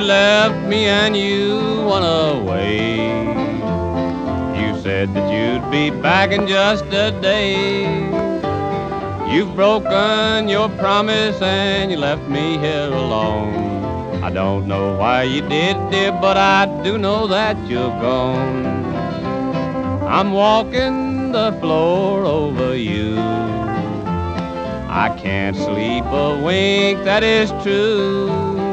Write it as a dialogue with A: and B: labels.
A: left me and you went away. You said that you'd be back in just a day. You've broken your promise and you left me here alone. I don't know why you did, dear, but I do know that you're gone. I'm walking the floor over you. I can't sleep a wink, that is true.